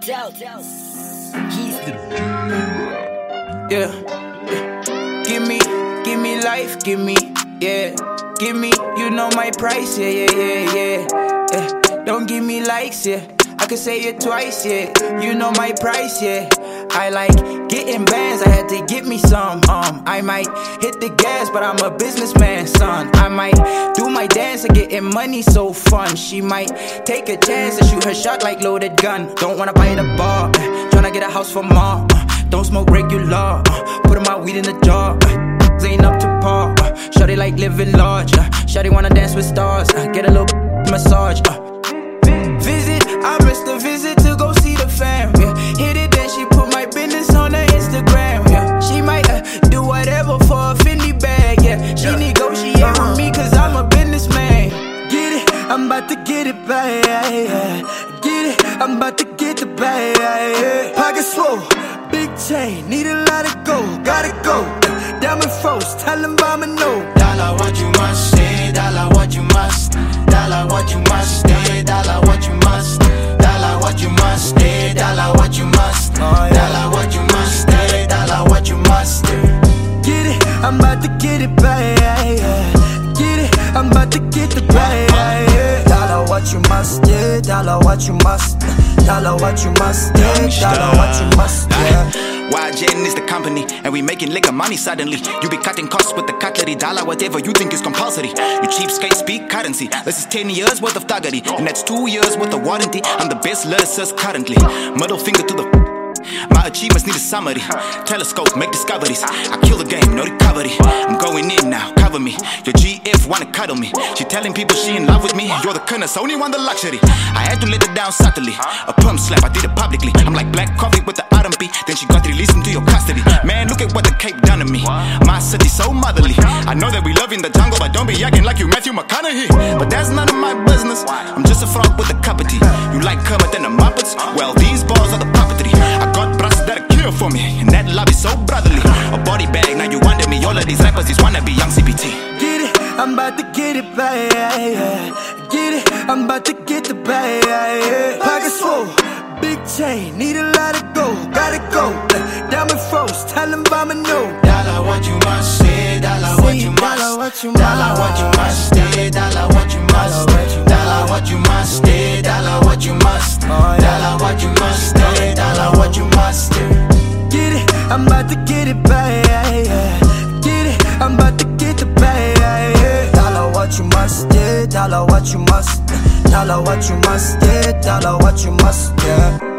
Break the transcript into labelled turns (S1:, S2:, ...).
S1: Yeah. Give me life, give me, yeah. Give me, you know my price, yeah. Don't give me likes, yeah. I could say it twice, yeah. You know my price, yeah. I like getting bands, I had to get me some. I might hit the gas, but I'm a businessman, son. I might do my dance and getting money so fun. She might take a chance and shoot her shot like loaded gun. Don't wanna buy the bar, tryna get a house for mom. Don't smoke regular, put my weed in the jar. Ain't up to par, shawty like living large. Shawty wanna dance with stars, get a little massage. Visit, I missed the visit to go see the fam. Yeah. Hit it, then she put my business on her Instagram. Yeah. She might do whatever for a Fendi bag. Yeah. She negotiate with me cause I'm a businessman.
S2: Get it, I'm about to get it back. Get it, I'm about to get the bag. Pocket swole, big chain, need a lot of gold, gotta go. Diamond froze, tell them I'ma know.
S3: Dollar what you must say, dollar what you must. Dollar what you must say, dollar what you must. Dollar what you must say, dollar what you must. Dollar what you must say, dollar what you must.
S2: Get it, I'm about to get it back. Get it, I'm about to get the bag. Dollar what you must, yeah. Dollar what you must. Dollar what you must, yeah. Dollar what you must, yeah.
S4: YGN is the company, and we making liquor money suddenly. You be cutting costs with the cutlery, dollar whatever you think is compulsory. You cheapskates speak currency. This is 10 years worth of thuggery, and that's 2 years worth of warranty. I'm the best lyricist currently. Middle finger to the my achievements need a summary. Telescope, make discoveries. I kill the game, no recovery. I'm going in now, cover me. Your GF wanna cuddle me. She telling people she in love with me. You're the curse, only one the luxury. I had to let it down subtly. A pump slap, I did it publicly. I'm like black coffee with the R&B. Then she got released into your custody. Man, look at what the Cape done to me. My city so motherly. I know that we love in the jungle, but don't be acting like you Matthew McConaughey. But that's none of my business. I'm just a frog with a cup of tea. You like Kermit and the Muppets? Well, these bars are the puppetry. I got bras that kill for me, and that love is so brotherly. A body bag, now you wonder me. All of these rappers is wanna be young CBT.
S2: Get it, I'm about to get it back. Get it, I'm about to get the bag. Pocket swole, big chain, need a lot of gold, gotta go. Diamond froze, tell them I'ma know.
S3: Dollar what you must say, dollar what you must. Dollar what you must say, dollar what you must. Dollar what you must say, dollar what you must. Dollar what you must say, dollar what you must.
S2: Get it, I'm about to get it back. Get it, I'm about to get the bag. Dollar what you must, yeah. Dollar what you must. Dollar what you must, yeah. Dollar what you must, yeah.